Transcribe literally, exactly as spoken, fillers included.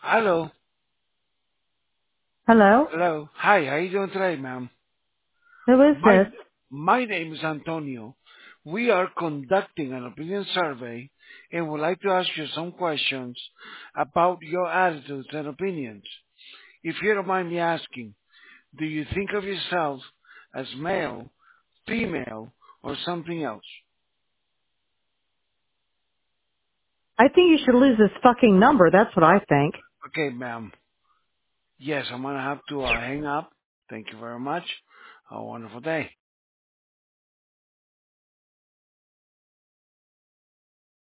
Hello. Hello? Hello. Hi, how you doing today, ma'am? Who is My this? my name is Antonio. We are conducting an opinion survey and would like to ask you some questions about your attitudes and opinions. If you don't mind me asking, do you think of yourself as male, female, or something else? I think you should lose this fucking number. That's what I think. Okay, ma'am. Yes, I'm gonna have to uh, hang up. Thank you very much. Have a wonderful day.